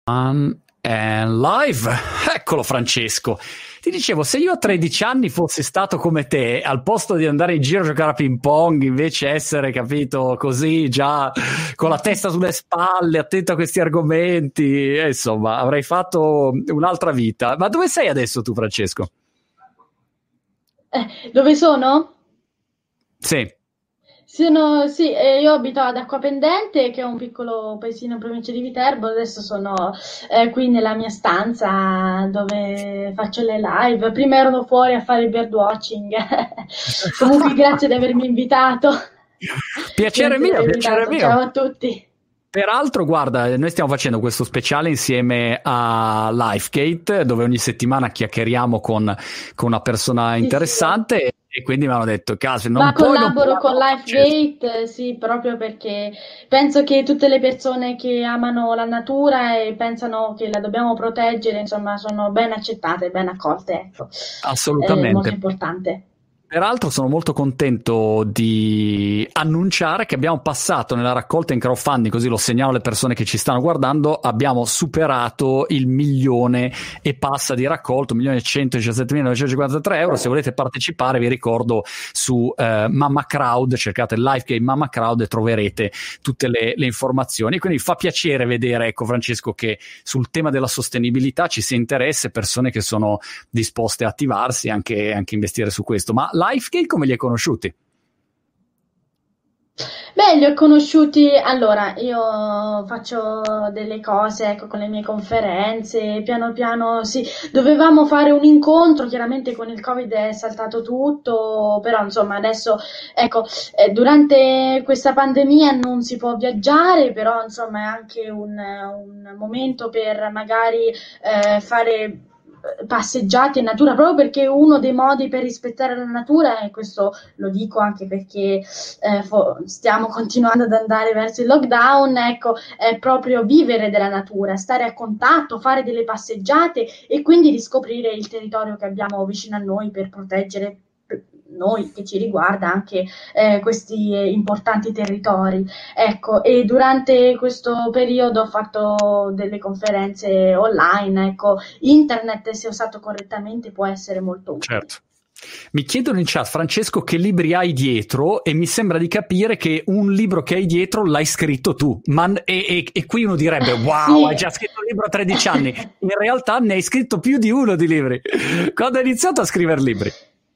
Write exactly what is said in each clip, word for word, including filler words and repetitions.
Um, and live, eccolo Francesco. Ti dicevo, se io a tredici anni fossi stato come te, al posto di andare in giro a giocare a ping pong, invece essere, capito, così già con la testa sulle spalle, attento a questi argomenti, eh, insomma, avrei fatto un'altra vita. Ma dove sei adesso tu, Francesco? Eh, dove sono? Sì. Sono, sì, eh, io abito ad Acquapendente, che è un piccolo paesino in provincia di Viterbo. Adesso sono eh, qui nella mia stanza dove faccio le live. Prima erano fuori a fare il birdwatching. Comunque, grazie di avermi invitato. Piacere mio, piacere mio. Ciao a tutti. Peraltro, guarda, noi stiamo facendo questo speciale insieme a Lifegate, dove ogni settimana chiacchieriamo con, con una persona interessante. Sì, sì. E quindi mi hanno detto, caso, non Ma puoi collaboro non con Lifegate, sì, proprio perché penso che tutte le persone che amano la natura e pensano che la dobbiamo proteggere, insomma, sono ben accettate, ben accolte, ecco. Assolutamente. È molto importante. Peraltro sono molto contento di annunciare che abbiamo passato nella raccolta in crowdfunding, così lo segnalo alle persone che ci stanno guardando, abbiamo superato il milione e passa di raccolto, un milione e centodiciassettemila novecentocinquantatré euro. Se volete partecipare vi ricordo su eh, Mamma Crowd, cercate Lifegate Mamma Crowd e troverete tutte le, le informazioni. Quindi fa piacere vedere, ecco Francesco, che sul tema della sostenibilità ci sia interesse, persone che sono disposte a attivarsi e anche, anche investire su questo. Ma Lifegate come li hai conosciuti? Beh, li ho conosciuti, allora, io faccio delle cose, ecco, con le mie conferenze, piano piano, sì, dovevamo fare un incontro, chiaramente con il Covid è saltato tutto, però insomma adesso, ecco, eh, durante questa pandemia non si può viaggiare, però insomma è anche un, un momento per magari eh, fare passeggiate in natura, proprio perché uno dei modi per rispettare la natura, e questo lo dico anche perché eh, fo- stiamo continuando ad andare verso il lockdown, ecco, è proprio vivere della natura, stare a contatto, fare delle passeggiate e quindi riscoprire il territorio che abbiamo vicino a noi per proteggere noi, che ci riguarda, anche eh, questi eh, importanti territori. Ecco, e durante questo periodo ho fatto delle conferenze online, ecco, internet se usato correttamente può essere molto utile. Certo. Mi chiedono in chat, Francesco, che libri hai dietro, e mi sembra di capire che un libro che hai dietro l'hai scritto tu. Ma, e, e, e qui uno direbbe, wow, sì, hai già scritto un libro a tredici anni. In realtà ne hai scritto più di uno di libri. Quando hai iniziato a scrivere libri?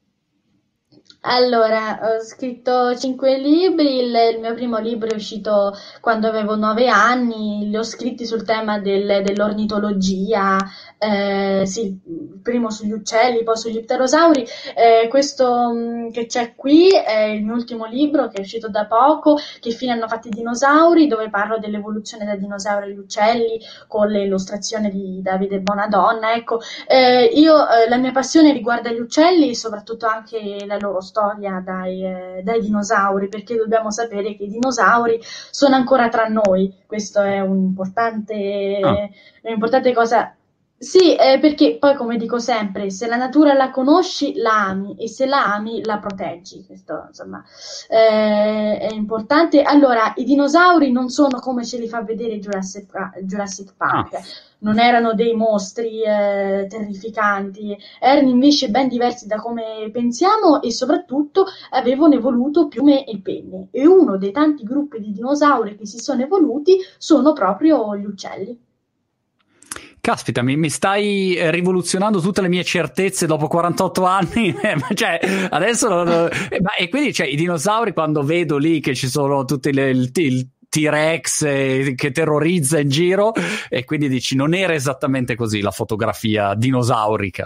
Allora, ho scritto cinque libri, il, il mio primo libro è uscito quando avevo nove anni, li ho scritti sul tema del, dell'ornitologia, eh, sì, il primo sugli uccelli, poi sugli pterosauri. Eh, questo mh, che c'è qui è il mio ultimo libro, che è uscito da poco, Che fine hanno fatto i dinosauri, dove parlo dell'evoluzione dai dinosauri agli uccelli, con le illustrazioni di Davide Bonadonna. Ecco, eh, io, eh, la mia passione riguarda gli uccelli e soprattutto anche la loro storia dai, eh, dai dinosauri, perché dobbiamo sapere che i dinosauri sono ancora tra noi. Questo è un'importante, Ah. un'importante cosa. Sì, eh, perché poi, come dico sempre, se la natura la conosci, la ami, e se la ami, la proteggi. Questo, insomma, eh, è importante. Allora, i dinosauri non sono come ce li fa vedere Jurassic, Jurassic Park. Ah. Non erano dei mostri eh, terrificanti, erano invece ben diversi da come pensiamo e soprattutto avevano evoluto piume e penne. E uno dei tanti gruppi di dinosauri che si sono evoluti sono proprio gli uccelli. Caspita, mi, mi stai rivoluzionando tutte le mie certezze dopo quarantotto anni. Cioè, adesso non, non, ma, e quindi, cioè, i dinosauri, quando vedo lì che ci sono tutti le, il, il T-Rex eh, che terrorizza in giro, e quindi dici non era esattamente così la fotografia dinosaurica.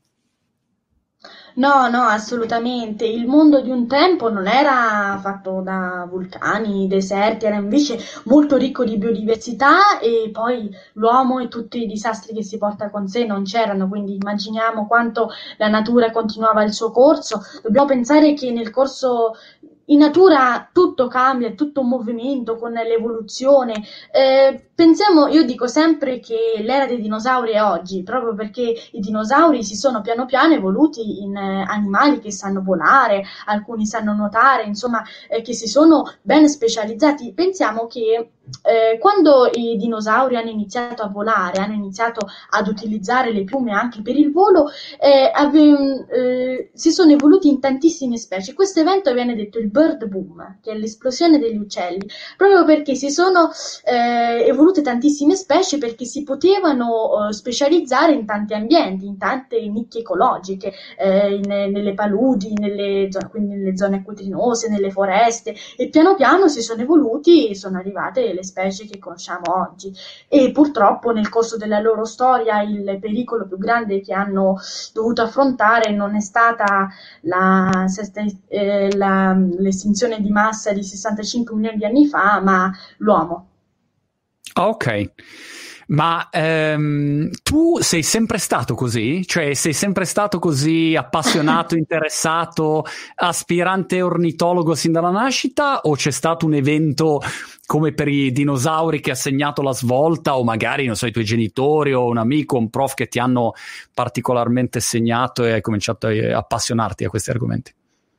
No, no, assolutamente. Il mondo di un tempo non era fatto da vulcani, deserti, era invece molto ricco di biodiversità, e poi l'uomo e tutti i disastri che si porta con sé non c'erano, quindi immaginiamo quanto la natura continuava il suo corso. Dobbiamo pensare che nel corso in natura tutto cambia, è tutto un movimento con l'evoluzione. Eh, pensiamo, io dico sempre che l'era dei dinosauri è oggi, proprio perché i dinosauri si sono piano piano evoluti in eh, animali che sanno volare, alcuni sanno nuotare, insomma, eh, che si sono ben specializzati. Pensiamo che eh, quando i dinosauri hanno iniziato a volare, hanno iniziato ad utilizzare le piume anche per il volo, eh, ave- eh, si sono evoluti in tantissime specie. Questo evento viene detto il bird boom, che è l'esplosione degli uccelli, proprio perché si sono eh, evolute tantissime specie, perché si potevano eh, specializzare in tanti ambienti, in tante nicchie ecologiche, eh, in, nelle paludi, nelle, quindi nelle zone acquitrinose, nelle foreste, e piano piano si sono evoluti e sono arrivate le specie che conosciamo oggi. E purtroppo nel corso della loro storia il pericolo più grande che hanno dovuto affrontare non è stata la, eh, la, l'estinzione di massa di sessantacinque milioni di anni fa, ma l'uomo. Ok, ma ehm, tu sei sempre stato così? Cioè sei sempre stato così appassionato, interessato, aspirante ornitologo sin dalla nascita, o c'è stato un evento come per i dinosauri che ha segnato la svolta, o magari, non so, i tuoi genitori o un amico, un prof che ti hanno particolarmente segnato e hai cominciato a appassionarti a questi argomenti?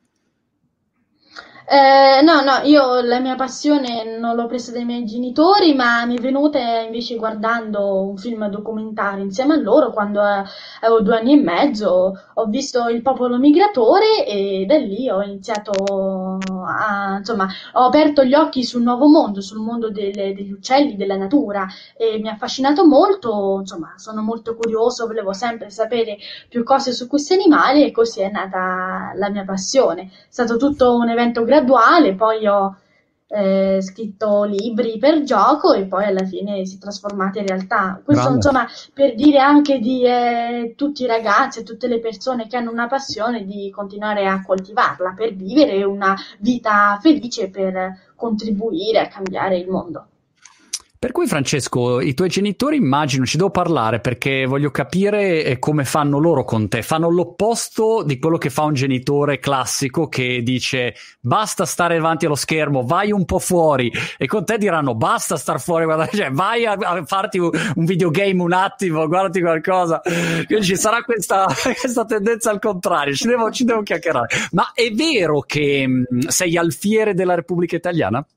Eh, no, no, io la mia passione non l'ho presa dai miei genitori, ma mi è venuta invece guardando un film documentario insieme a loro quando eh, avevo due anni e mezzo. Ho visto Il popolo migratore e da lì ho iniziato a, insomma, ho aperto gli occhi sul nuovo mondo, sul mondo delle- degli uccelli, della natura, e mi ha affascinato molto. Insomma, sono molto curioso, volevo sempre sapere più cose su questi animali, e così è nata la mia passione. È stato tutto un evento graduale, poi ho eh, scritto libri per gioco e poi alla fine si è trasformata in realtà. Questo, Grande. insomma, per dire anche di eh, tutti i ragazzi e tutte le persone che hanno una passione di continuare a coltivarla per vivere una vita felice, per contribuire a cambiare il mondo. Per cui, Francesco, i tuoi genitori, immagino, ci devo parlare perché voglio capire eh, come fanno loro con te. Fanno l'opposto di quello che fa un genitore classico che dice basta stare davanti allo schermo, vai un po' fuori, e con te diranno basta star fuori, guarda, cioè, vai a, a farti un, un videogame un attimo, guardati qualcosa. Quindi ci sarà questa, questa tendenza al contrario, ci devo, ci devo chiacchierare. Ma è vero che mh, sei alfiere della Repubblica Italiana?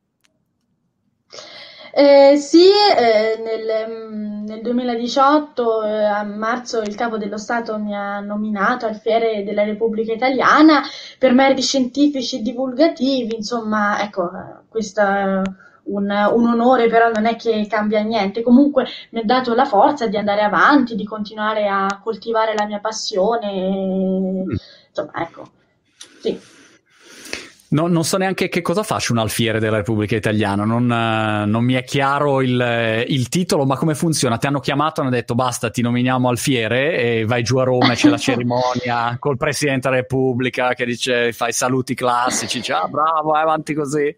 Eh, sì, eh, nel, mm, nel duemiladiciotto, eh, a marzo, il Capo dello Stato mi ha nominato alfiere della Repubblica Italiana per meriti scientifici e divulgativi. Insomma, ecco, eh, questo è un, un onore, però non è che cambia niente. Comunque mi ha dato la forza di andare avanti, di continuare a coltivare la mia passione. e- Mm. Insomma, ecco, sì. No, non so neanche che cosa faccia un alfiere della Repubblica Italiana, non, eh, non mi è chiaro il, il titolo, ma come funziona? Ti hanno chiamato e hanno detto basta, ti nominiamo alfiere, e vai giù a Roma e c'è la cerimonia col Presidente della Repubblica che dice, fai saluti classici, dice ah bravo, vai avanti così.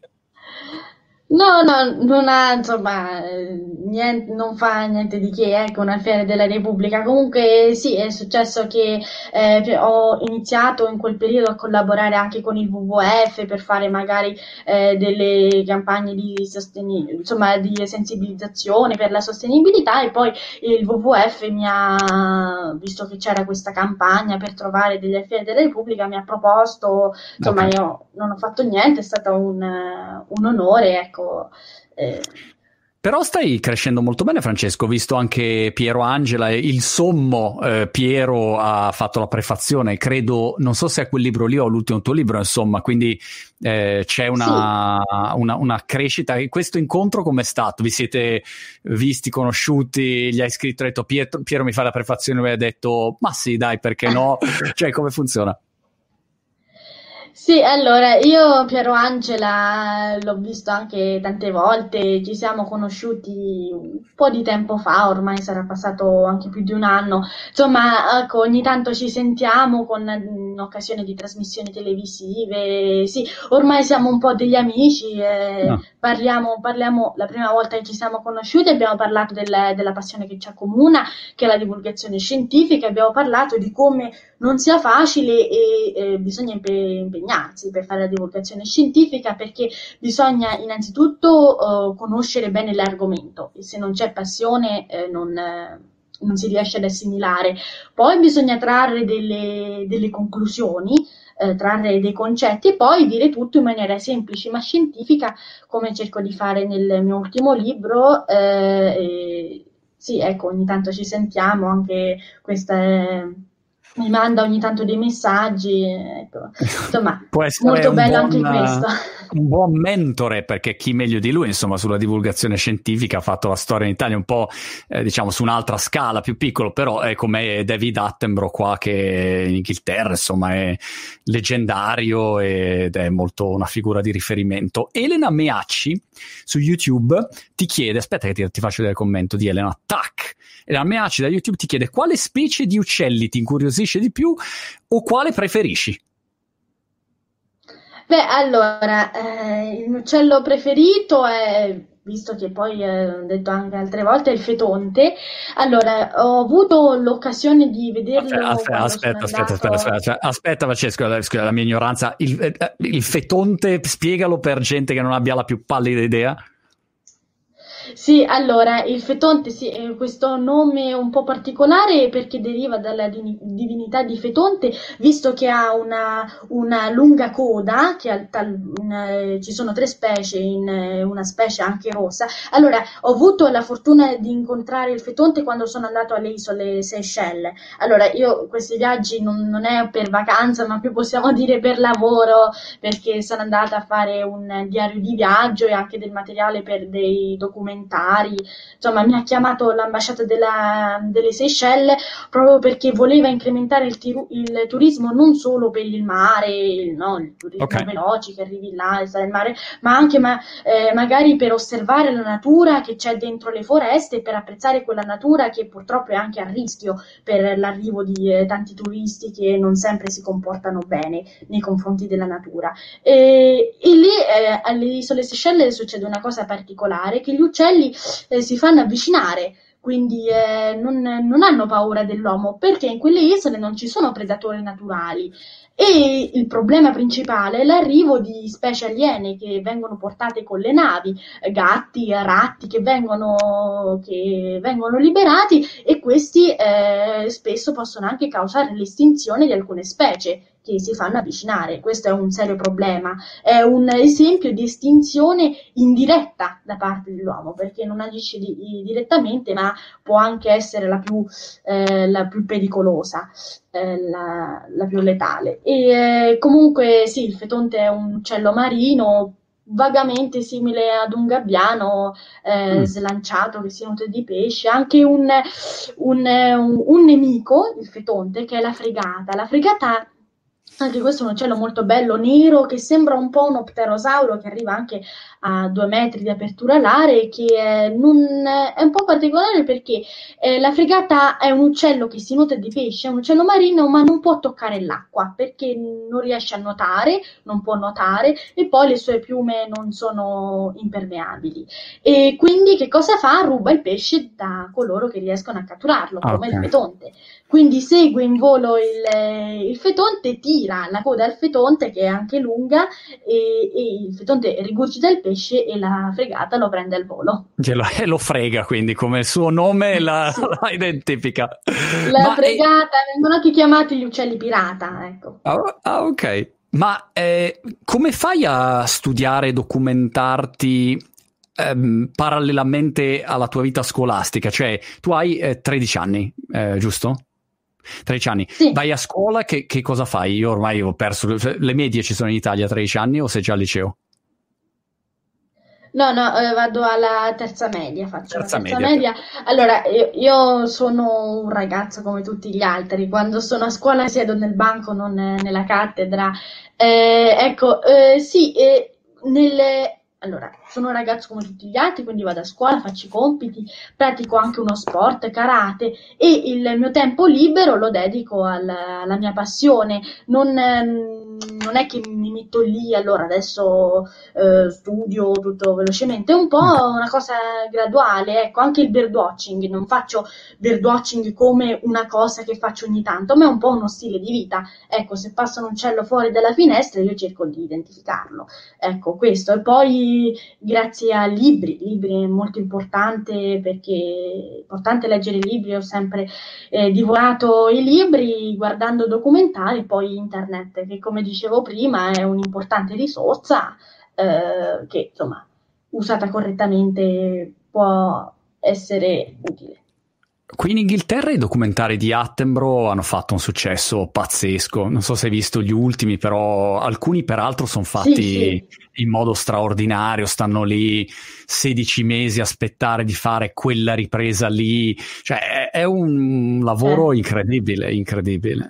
No, no, non ha, insomma, eh, niente, non fa niente di che, ecco, un alfiere della Repubblica. Comunque sì, è successo che eh, ho iniziato in quel periodo a collaborare anche con il W W F per fare magari eh, delle campagne di sosteni- insomma, di sensibilizzazione per la sostenibilità, e poi il W W F mi ha, visto che c'era questa campagna per trovare degli alfieri della Repubblica, mi ha proposto. Insomma, Ok. io non ho fatto niente, è stato un, un onore, ecco. eh. Però stai crescendo molto bene, Francesco, ho visto anche Piero Angela, il sommo eh, Piero ha fatto la prefazione, credo, non so se è quel libro lì o l'ultimo tuo libro, insomma, quindi eh, c'è una, una, una crescita. E questo incontro com'è stato? Vi siete visti, conosciuti, gli hai scritto, hai detto Pietro, Piero mi fa la prefazione, lui ha detto ma sì dai, perché no? Cioè, come funziona? Sì, allora, io Piero Angela l'ho visto anche tante volte, ci siamo conosciuti un po' di tempo fa, ormai sarà passato anche più di un anno. Insomma, ecco, ogni tanto ci sentiamo con, in occasione di trasmissioni televisive. Sì, ormai siamo un po' degli amici, eh, No. parliamo, parliamo, la prima volta che ci siamo conosciuti abbiamo parlato del- della passione che ci accomuna, che è la divulgazione scientifica, abbiamo parlato di come non sia facile e eh, bisogna impe- impegnarsi per fare la divulgazione scientifica, perché bisogna innanzitutto eh, conoscere bene l'argomento, e se non c'è passione eh, non... Eh, non si riesce ad assimilare. Poi bisogna trarre delle, delle conclusioni, eh, trarre dei concetti e poi dire tutto in maniera semplice ma scientifica, come cerco di fare nel mio ultimo libro. Eh, e, sì, ecco, ogni tanto ci sentiamo, anche questa è, mi manda ogni tanto dei messaggi, ecco. Insomma, può essere molto un bello buon, anche questo. un buon mentore, perché chi meglio di lui, insomma, sulla divulgazione scientifica ha fatto la storia in Italia un po', eh, diciamo, su un'altra scala, più piccolo, però è come David Attenborough qua, che in Inghilterra, insomma, è leggendario ed è molto una figura di riferimento. Elena Meacci su YouTube ti chiede, aspetta che ti, ti faccio vedere il commento di Elena, tac! Elena Meacci da YouTube ti chiede: quale specie di uccelli ti incuriosisce di più o quale preferisci? Beh, allora, eh, il mio uccello preferito è, visto che poi eh, ho detto anche altre volte, è il fetonte. Allora, ho avuto l'occasione di vederlo Aspetta, quando sono aspetta, aspetta, andato... aspetta, aspetta, cioè, aspetta, Francesco, scusa la mia ignoranza. Il, eh, il fetonte, spiegalo per gente che non abbia la più pallida idea. Sì, allora, il fetonte, sì, è questo nome un po' particolare perché deriva dalla dini- divinità di Fetonte, visto che ha una, una lunga coda, che ha tal- una- ci sono tre specie, in eh, una specie anche rossa. Allora, ho avuto la fortuna di incontrare il fetonte quando sono andato alle isole Seychelles. Allora, io questi viaggi non, non è per vacanza, ma più possiamo dire per lavoro, perché sono andata a fare un diario di viaggio e anche del materiale per dei documentari. Insomma, mi ha chiamato l'ambasciata della, delle Seychelles proprio perché voleva incrementare il, tiru- il turismo non solo per il mare, il, no, il turismo Ok. veloce che arrivi là e stai nel mare, ma anche ma, eh, magari per osservare la natura che c'è dentro le foreste e per apprezzare quella natura che purtroppo è anche a rischio per l'arrivo di eh, tanti turisti che non sempre si comportano bene nei confronti della natura. E, e lì eh, alle isole Seychelles succede una cosa particolare, che gli uccelli eh, si fanno avvicinare, quindi eh, non, non hanno paura dell'uomo, perché in quelle isole non ci sono predatori naturali. E il problema principale è l'arrivo di specie aliene che vengono portate con le navi, gatti, ratti che vengono, che vengono liberati, e questi eh, spesso possono anche causare l'estinzione di alcune specie che si fanno avvicinare. Questo è un serio problema, è un esempio di estinzione indiretta da parte dell'uomo, perché non agisce di, direttamente, ma può anche essere la più, eh, la più pericolosa, eh, la, la più letale. E eh, comunque sì, il fetonte è un uccello marino vagamente simile ad un gabbiano eh, Mm. slanciato che si nutre di pesce, anche un, un, un, un nemico, il fetonte, che è la fregata. La fregata, anche questo è un uccello molto bello, nero, che sembra un po' uno pterosauro, che arriva anche a due metri di apertura alare, che è, non, è un po' particolare perché eh, la fregata è un uccello che si nutre di pesce, è un uccello marino, ma non può toccare l'acqua perché non riesce a nuotare, non può nuotare, e poi le sue piume non sono impermeabili. E quindi che cosa fa? Ruba il pesce da coloro che riescono a catturarlo, come Okay. il fetonte. Quindi segue in volo il, il fetonte, tira la coda al fetonte, che è anche lunga, e, e il fetonte rigurgita il pesce e la fregata lo prende al volo. Glielo, e lo frega, quindi come il suo nome la, Sì. la identifica. La Ma è- fregata, vengono anche chiamati gli uccelli pirata, ecco. ah, ah, ok. Ma eh, come fai a studiare e documentarti ehm, parallelamente alla tua vita scolastica? Cioè, tu hai eh, tredici anni, eh, giusto? tredici anni. Sì. Vai a scuola, che, che cosa fai? Io ormai ho perso... cioè, le medie ci sono in Italia a tredici anni o sei già al liceo? No, no, eh, vado alla terza media, faccio la Terza terza media. media. Allora, io, io sono un ragazzo come tutti gli altri, quando sono a scuola siedo nel banco, non eh, nella cattedra. Eh, ecco, eh, sì, eh, nelle... Allora, sono un ragazzo come tutti gli altri, quindi vado a scuola, faccio i compiti, pratico anche uno sport, karate, e il mio tempo libero lo dedico al- alla mia passione. Non, ehm, non è che mi metto lì, allora adesso eh, studio tutto velocemente, è un po' una cosa graduale, ecco, anche il birdwatching, non faccio birdwatching come una cosa che faccio ogni tanto, ma è un po' uno stile di vita, ecco, se passa un uccello fuori dalla finestra io cerco di identificarlo, ecco, questo, e poi grazie a libri, libri è molto importante perché è importante leggere libri, ho sempre eh, divorato i libri guardando documentari, poi internet che come dicevo prima è un'importante risorsa eh, che insomma usata correttamente può essere utile. Qui in Inghilterra i documentari di Attenborough hanno fatto un successo pazzesco, non so se hai visto gli ultimi, però alcuni peraltro sono fatti sì, sì. in modo straordinario, stanno lì sedici mesi a aspettare di fare quella ripresa lì, cioè è un lavoro Eh. incredibile, incredibile.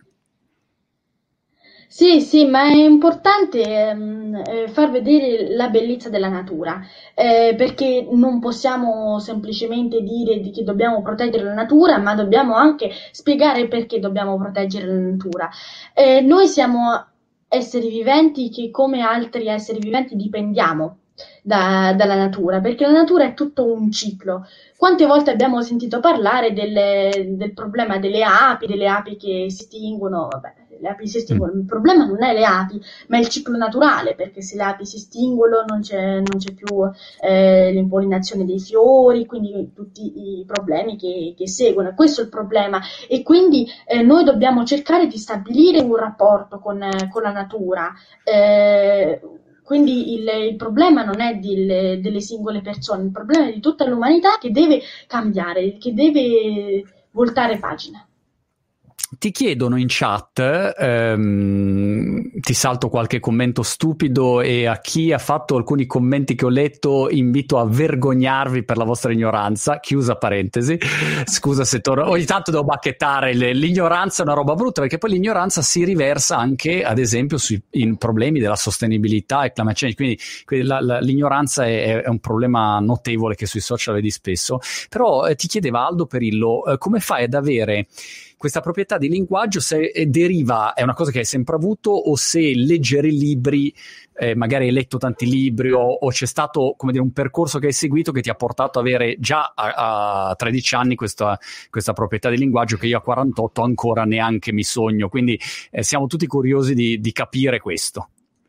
Sì, sì, ma è importante ehm, eh, far vedere la bellezza della natura, eh, perché non possiamo semplicemente dire di che dobbiamo proteggere la natura, ma dobbiamo anche spiegare perché dobbiamo proteggere la natura. Eh, noi siamo esseri viventi che, come altri esseri viventi, dipendiamo da- dalla natura, perché la natura è tutto un ciclo. Quante volte abbiamo sentito parlare delle- del problema delle api, delle api che si estinguono? Vabbè, le api si estinguono, il problema non è le api, ma è il ciclo naturale, perché se le api si estinguono non c'è, non c'è più eh, l'impollinazione dei fiori, quindi tutti i problemi che, che seguono. Questo è il problema e quindi eh, noi dobbiamo cercare di stabilire un rapporto con, eh, con la natura. Eh, quindi il, il problema non è di, delle singole persone, il problema è di tutta l'umanità che deve cambiare, che deve voltare pagina. Ti chiedono in chat, ehm, ti salto qualche commento stupido e a chi ha fatto alcuni commenti che ho letto invito a vergognarvi per la vostra ignoranza, chiusa parentesi, scusa se torno, ogni tanto devo bacchettare, le, l'ignoranza è una roba brutta perché poi l'ignoranza si riversa anche ad esempio sui in problemi della sostenibilità e climate change, quindi, quindi la, la, l'ignoranza è, è un problema notevole che sui social vedi spesso, però eh, ti chiedeva Aldo Perillo, eh, come fai ad avere questa proprietà di linguaggio, se deriva, è una cosa che hai sempre avuto o se leggere libri, eh, magari hai letto tanti libri o, o c'è stato, come dire, un percorso che hai seguito che ti ha portato ad avere già a, a tredici anni questa, questa proprietà di linguaggio che io a quarantotto ancora neanche mi sogno, quindi eh, siamo tutti curiosi di, di capire questo.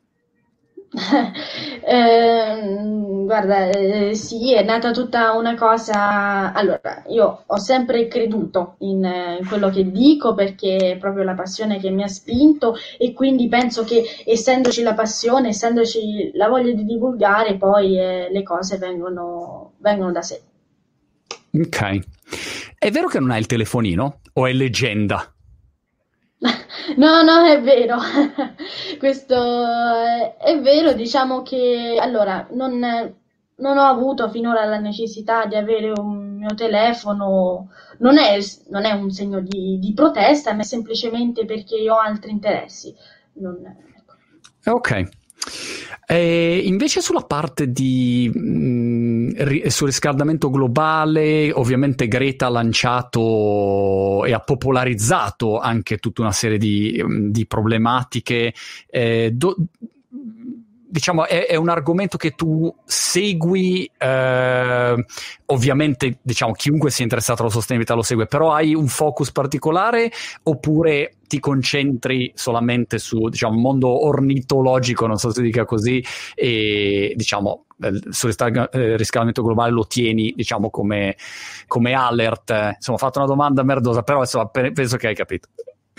Eh, guarda, eh, sì, è nata tutta una cosa. Allora, io ho sempre creduto in, eh, in quello che dico perché è proprio la passione che mi ha spinto e quindi penso che essendoci la passione, essendoci la voglia di divulgare, poi eh, le cose vengono, vengono da sé. Ok. È vero che non hai il telefonino o è leggenda? No, no, è vero, questo è, è vero, diciamo che allora non, non ho avuto finora la necessità di avere un mio telefono, non è, non è un segno di, di protesta, ma è semplicemente perché io ho altri interessi. Non, ecco. Ok. E invece sulla parte di mh, surriscaldamento globale, ovviamente Greta ha lanciato e ha popolarizzato anche tutta una serie di, di problematiche. Eh, do, diciamo è, è un argomento che tu segui, eh, ovviamente diciamo chiunque sia interessato alla sostenibilità lo segue, però hai un focus particolare oppure ti concentri solamente su, diciamo, mondo ornitologico, non so se si dica così, e diciamo sul riscaldamento globale lo tieni, diciamo, come, come alert? Insomma, ho fatto una domanda merdosa, però insomma, penso che hai capito.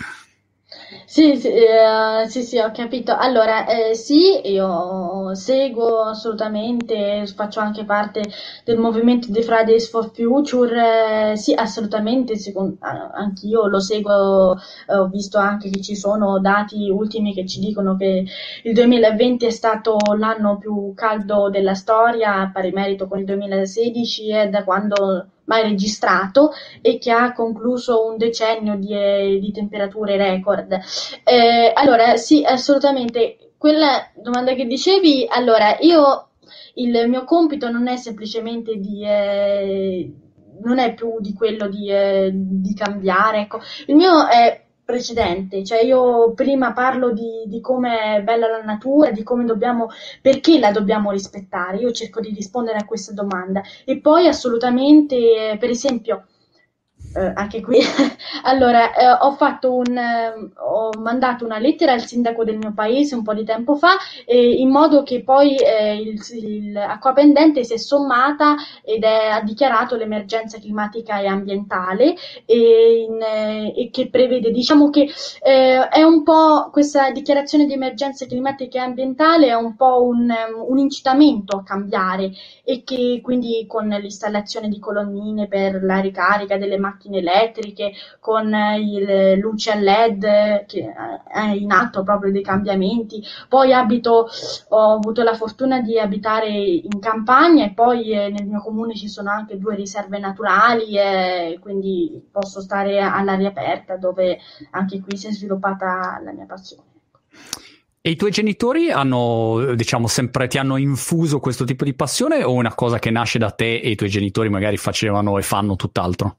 Sì, sì, eh, sì, sì, ho capito. Allora, eh, sì, io seguo assolutamente, faccio anche parte del movimento dei Fridays for Future, eh, sì, assolutamente, secondo, anch'io lo seguo, eh, ho visto anche che ci sono dati ultimi che ci dicono che il duemilaventi è stato l'anno più caldo della storia, a pari merito con il duemilasedici, è da quando mai registrato e che ha concluso un decennio di, eh, di temperature record. Eh, allora, sì, assolutamente. Quella domanda che dicevi, allora, io il mio compito non è semplicemente di eh, non è più di quello di, eh, di cambiare, ecco. Il mio è precedente, cioè io prima parlo di, di come è bella la natura, di come dobbiamo, perché la dobbiamo rispettare, io cerco di rispondere a questa domanda e poi assolutamente, per esempio, eh, anche qui, allora eh, ho fatto un, eh, ho mandato una lettera al sindaco del mio paese un po' di tempo fa, eh, in modo che poi eh, il, il Acqua Pendente si è sommata ed è, ha dichiarato l'emergenza climatica e ambientale e, in, eh, e che prevede, diciamo che eh, è un po' questa dichiarazione di emergenza climatica e ambientale è un po' un, un incitamento a cambiare e che quindi con l'installazione di colonnine per la ricarica delle macchine elettriche, con il luce a led che è in atto proprio dei cambiamenti. Poi abito, ho avuto la fortuna di abitare in campagna e poi eh, nel mio comune ci sono anche due riserve naturali e quindi posso stare all'aria aperta dove anche qui si è sviluppata la mia passione. E i tuoi genitori hanno, diciamo, sempre ti hanno infuso questo tipo di passione o è una cosa che nasce da te e i tuoi genitori magari facevano e fanno tutt'altro?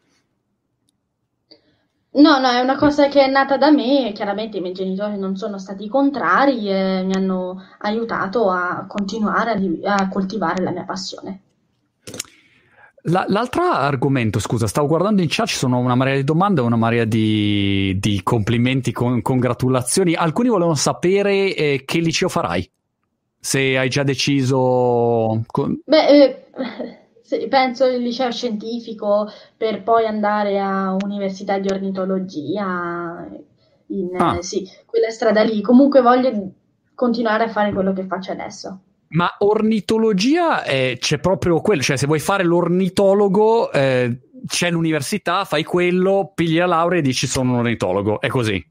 No, no, è una cosa che è nata da me, chiaramente i miei genitori non sono stati contrari e mi hanno aiutato a continuare a, di- a coltivare la mia passione. La, l'altro argomento, scusa, stavo guardando in chat, ci sono una marea di domande, una marea di, di complimenti, con, congratulazioni. Alcuni volevano sapere eh, che liceo farai, se hai già deciso. Con... Beh, eh, sì, penso il liceo scientifico per poi andare a università di ornitologia, in, Ah. eh, sì, quella strada lì. Comunque voglio continuare a fare quello che faccio adesso. Ma ornitologia eh, c'è proprio quello, cioè se vuoi fare l'ornitologo eh, c'è l'università, fai quello, pigli la laurea e dici sono un ornitologo, è così.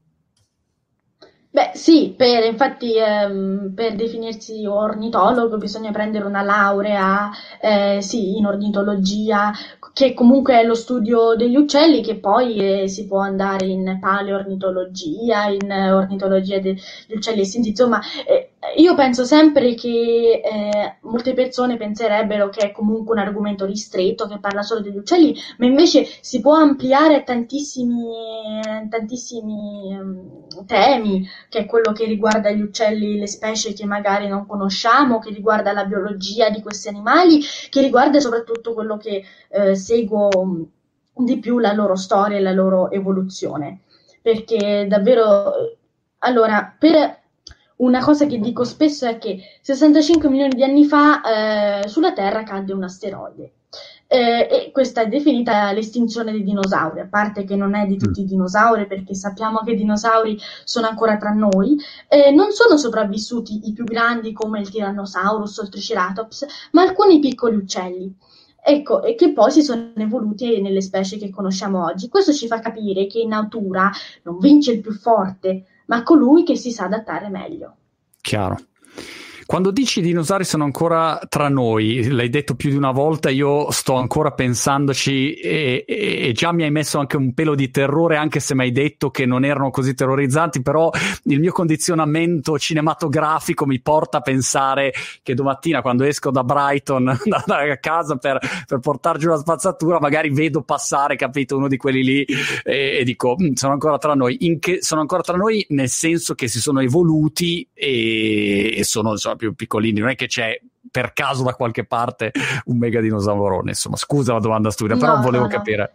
Beh, sì, per, infatti ehm, per definirsi ornitologo bisogna prendere una laurea, eh, sì, in ornitologia, che comunque è lo studio degli uccelli, che poi eh, si può andare in paleornitologia, in eh, ornitologia degli uccelli estinti, insomma, eh, io penso sempre che eh, molte persone penserebbero che è comunque un argomento ristretto, che parla solo degli uccelli, ma invece si può ampliare a tantissimi, tantissimi um, temi, che è quello che riguarda gli uccelli, le specie che magari non conosciamo, che riguarda la biologia di questi animali, che riguarda soprattutto quello che eh, seguo di più la loro storia e la loro evoluzione. Perché davvero, allora, per una cosa che dico spesso è che sessantacinque milioni di anni fa eh, sulla Terra cadde un asteroide. Eh, e questa è definita l'estinzione dei dinosauri, a parte che non è di tutti i dinosauri, perché sappiamo che i dinosauri sono ancora tra noi, eh, non sono sopravvissuti i più grandi come il Tyrannosaurus o il Triceratops, ma alcuni piccoli uccelli. Ecco, e che poi si sono evoluti nelle specie che conosciamo oggi. Questo ci fa capire che in natura non vince il più forte, ma colui che si sa adattare meglio. Chiaro. Quando dici i dinosauri sono ancora tra noi, l'hai detto più di una volta, io sto ancora pensandoci e, e, e già mi hai messo anche un pelo di terrore, anche se mi hai detto che non erano così terrorizzanti, però il mio condizionamento cinematografico mi porta a pensare che domattina quando esco da Brighton, da, da casa per, per portar giù la spazzatura, magari vedo passare, capito, uno di quelli lì e, e dico, sono ancora tra noi. In che, sono ancora tra noi nel senso che si sono evoluti e, e sono, insomma, più piccolini, non è che c'è per caso da qualche parte un mega dinosaurone, insomma, scusa la domanda stupida, però No, volevo no, no. capire.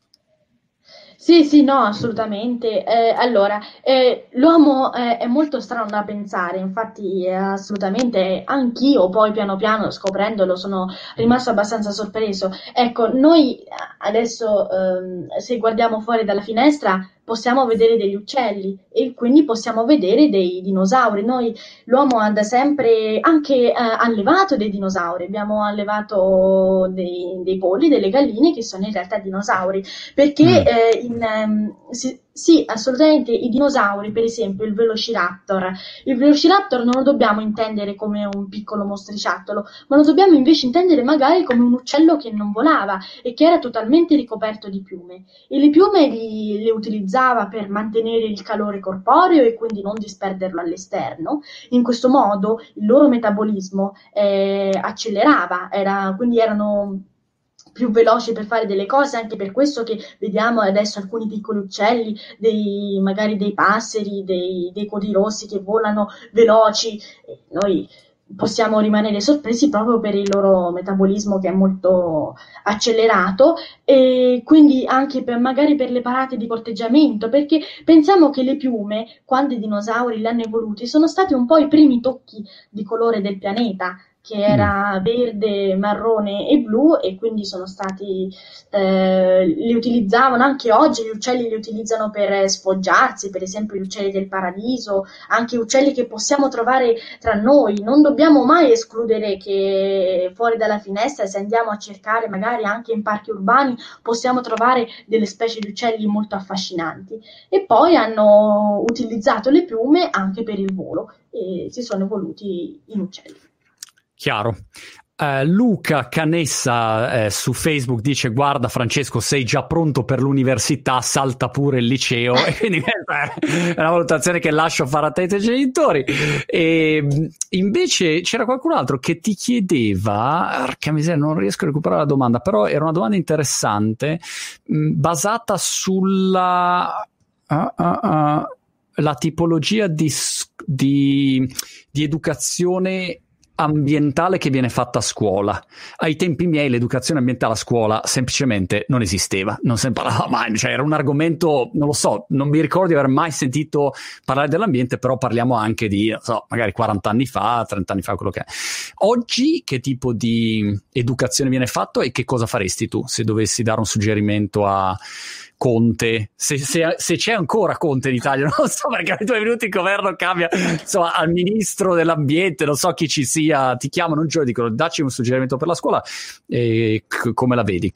Sì, sì, no, assolutamente. Eh, allora, eh, l'uomo eh, è molto strano da pensare, infatti eh, assolutamente anch'io poi piano piano scoprendolo sono rimasto abbastanza sorpreso. Ecco, noi adesso ehm, se guardiamo fuori dalla finestra possiamo vedere degli uccelli e quindi possiamo vedere dei dinosauri. Noi, l'uomo ha da sempre anche eh, allevato dei dinosauri, abbiamo allevato dei, dei polli, delle galline che sono in realtà dinosauri, perché Mm. eh, in, ehm, si, sì, assolutamente i dinosauri, per esempio il Velociraptor, il Velociraptor non lo dobbiamo intendere come un piccolo mostriciattolo, ma lo dobbiamo invece intendere magari come un uccello che non volava e che era totalmente ricoperto di piume. E le piume li, le utilizzava per mantenere il calore corporeo e quindi non disperderlo all'esterno. In questo modo il loro metabolismo eh, accelerava, era, quindi erano più veloci per fare delle cose, anche per questo che vediamo adesso alcuni piccoli uccelli, dei, magari dei passeri, dei, dei codirossi che volano veloci, e noi possiamo rimanere sorpresi proprio per il loro metabolismo che è molto accelerato, e quindi anche per, magari per le parate di corteggiamento, perché pensiamo che le piume, quando i dinosauri le hanno evoluti, sono stati un po' i primi tocchi di colore del pianeta, che era verde, marrone e blu, e quindi sono stati eh, li utilizzavano anche oggi, gli uccelli li utilizzano per sfoggiarsi, per esempio gli uccelli del paradiso, anche uccelli che possiamo trovare tra noi. Non dobbiamo mai escludere che fuori dalla finestra, se andiamo a cercare magari anche in parchi urbani, possiamo trovare delle specie di uccelli molto affascinanti. E poi hanno utilizzato le piume anche per il volo e si sono evoluti in uccelli. Chiaro. Uh, Luca Canessa eh, su Facebook dice: guarda Francesco, sei già pronto per l'università, salta pure il liceo. E quindi è una valutazione che lascio fare a te e ai tuoi genitori. E invece c'era qualcun altro che ti chiedeva, porca miseria, non riesco a recuperare la domanda, però era una domanda interessante, mh, basata sulla uh, uh, uh, la tipologia di, di, di educazione ambientale che viene fatta a scuola. Ai tempi miei l'educazione ambientale a scuola semplicemente non esisteva, non se ne parlava mai, cioè era un argomento, non lo so, non mi ricordo di aver mai sentito parlare dell'ambiente, però parliamo anche di, non so, magari quaranta anni fa, trenta anni fa, quello che è. Oggi che tipo di educazione viene fatto e che cosa faresti tu se dovessi dare un suggerimento a Conte, se, se, se c'è ancora Conte in Italia, non so, perché ai due minuti il governo cambia, insomma, al ministro dell'ambiente, non so chi ci sia, ti chiamano un giorno e dicono dacci un suggerimento per la scuola, e c- come la vedi?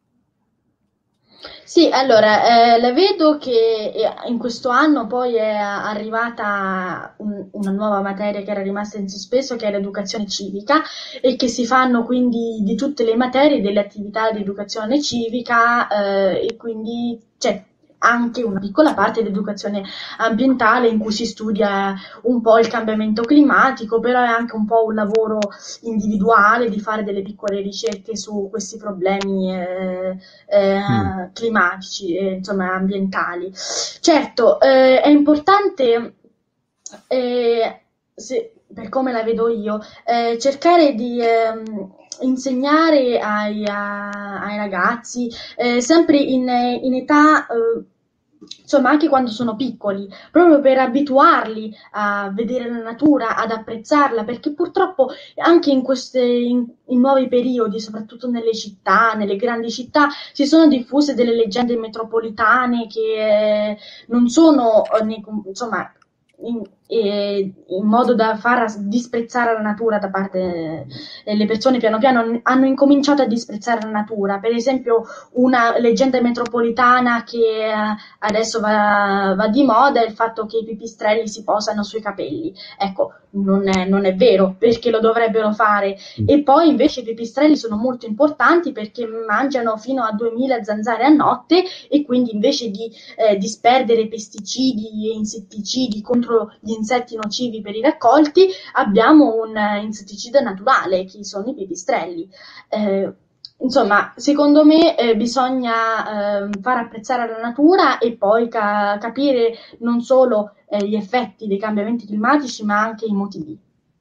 Sì, allora, eh, la vedo che in questo anno poi è arrivata un, una nuova materia che era rimasta in sospeso, che è l'educazione civica, e che si fanno quindi di tutte le materie delle attività di educazione civica, eh, e quindi c'è anche una piccola parte di educazione ambientale in cui si studia un po' il cambiamento climatico, però è anche un po' un lavoro individuale di fare delle piccole ricerche su questi problemi eh, eh, mm. climatici e insomma ambientali. Certo, eh, è importante, eh, se, per come la vedo io, eh, cercare di ehm, insegnare ai, a, ai ragazzi eh, sempre in, in età eh, insomma anche quando sono piccoli, proprio per abituarli a vedere la natura, ad apprezzarla, perché purtroppo anche in queste in, in nuovi periodi, soprattutto nelle città, nelle grandi città, si sono diffuse delle leggende metropolitane che eh, non sono eh, insomma in, eh, in modo da far disprezzare la natura da parte delle persone. Piano piano hanno incominciato a disprezzare la natura. Per esempio, una leggenda metropolitana che eh, adesso va, va di moda è il fatto che i pipistrelli si posano sui capelli. Ecco, non è, non è vero, perché lo dovrebbero fare. E poi invece i pipistrelli sono molto importanti perché mangiano fino a duemila zanzare a notte, e quindi invece di eh, disperdere pesticidi e insetticidi contro gli insetti nocivi per i raccolti, abbiamo un uh, insetticida naturale, che sono i pipistrelli. Eh, insomma, secondo me eh, bisogna eh, far apprezzare la natura e poi ca- capire non solo eh, gli effetti dei cambiamenti climatici, ma anche i motivi.